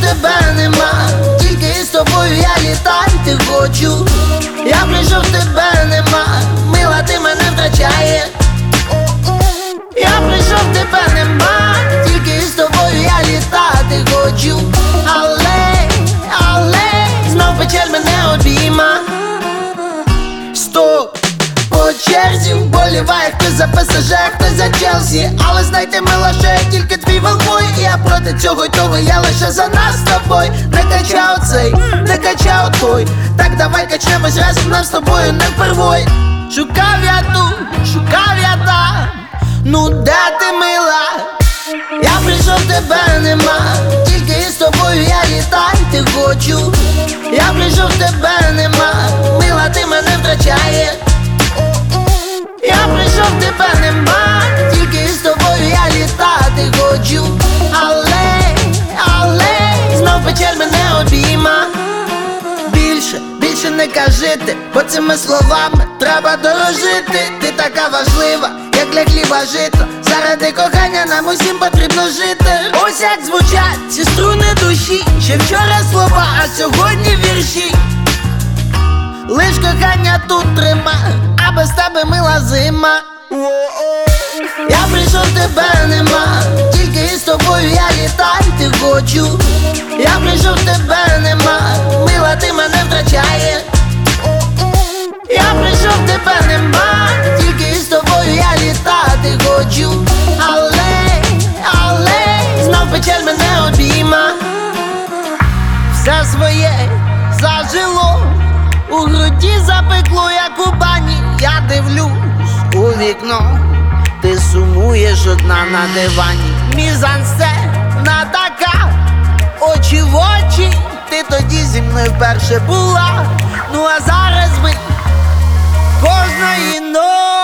тебе нема, тільки із тобою я літати хочу. Я прийшов, тебе нема, мила, ти мене втрачаєш. Я прийшов, тебе нема, тільки із тобою я літати хочу. Але знов печаль мене обійма. Стоп! По черзі вболіває хтось за ПСЖ, хтось за Челсі. Але знайте, мила, що я тільки твій велбой. І я проти цього й того, я лише за нас з тобою. Не качав цей, не качав той. Так давай качнемось разом, нам з тобою не впервой. Шукав я тут, шукав я там, ну де ти, мила? Я прийшов, тебе нема, тільки із тобою я літати хочу. Я прийшов, тебе нема, мила, ти мене втрачаєш. Я прийшов, тебе нема, тільки із тобою я літати хочу. Але знов печаль мене обійма. Більше не кажи, бо цими словами треба дорожити. Ти така важлива, як для хліба жито. Заради кохання нам усім потрібно жити. Ось як звучать ці струни душі. Ще вчора слова, а сьогодні вірші. Лиш кохання тут трима, а без тебе, мила, зима. Я прийшов, тебе нема, тільки із тобою я літати хочу. Я прийшов, тебе нема, мила, ти мене втрачаєш. Я прийшов, тебе нема, тільки із тобою я літати хочу. Але знов печаль мене обійма. Все своє зажило, у груді запекло, як у бані. Я дивлюсь у вікно, ти сумуєш одна на дивані. Мізансцена така, очі в очі. Ти тоді зі мною вперше була. Ну а зараз ми кожної ночі